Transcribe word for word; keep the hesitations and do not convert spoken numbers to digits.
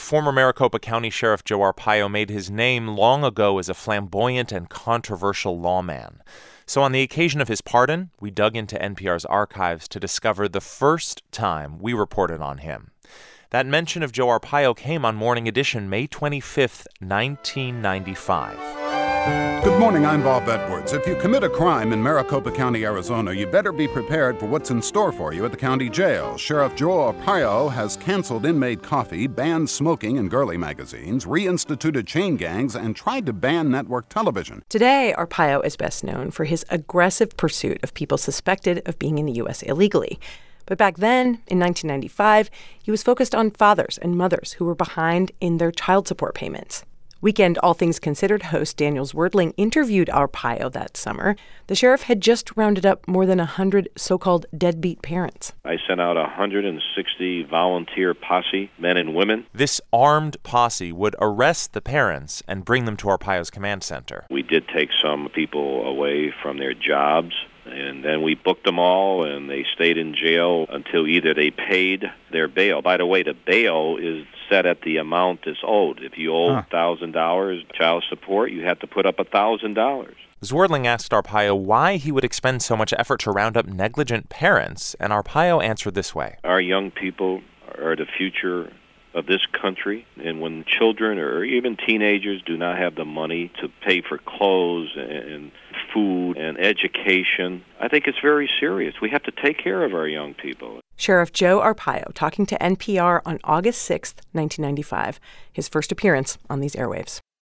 Former Maricopa County Sheriff Joe Arpaio made his name long ago as a flamboyant and controversial lawman. So on the occasion of his pardon, we dug into N P R's archives to discover the first time we reported on him. That mention of Joe Arpaio came on Morning Edition, May twenty-fifth, nineteen ninety-five. Good morning, I'm Bob Edwards. If you commit a crime in Maricopa County, Arizona, you better be prepared for what's in store for you at the county jail. Sheriff Joe Arpaio has canceled inmate coffee, banned smoking in girly magazines, reinstituted chain gangs, and tried to ban network television. Today, Arpaio is best known for his aggressive pursuit of people suspected of being in the U S illegally. But back then, in nineteen ninety-five, he was focused on fathers and mothers who were behind in their child support payments. Weekend All Things Considered host Daniel Zwerdling interviewed Arpaio that summer. The sheriff had just rounded up more than one hundred so-called deadbeat parents. I sent out one hundred sixty volunteer posse, men and women. This armed posse would arrest the parents and bring them to Arpaio's command center. We did take some people away from their jobs, and then we booked them all, and they stayed in jail until either they paid their bail. By the way, the bail is set at the amount that's owed. If you owe one thousand dollars child support, you have to put up one thousand dollars. Zwerdling asked Arpaio why he would expend so much effort to round up negligent parents, and Arpaio answered this way. Our young people are the future of this country, and when children or even teenagers do not have the money to pay for clothes and food and education, I think it's very serious. We have to take care of our young people. Sheriff Joe Arpaio talking to N P R on August sixth, nineteen ninety-five, his first appearance on these airwaves.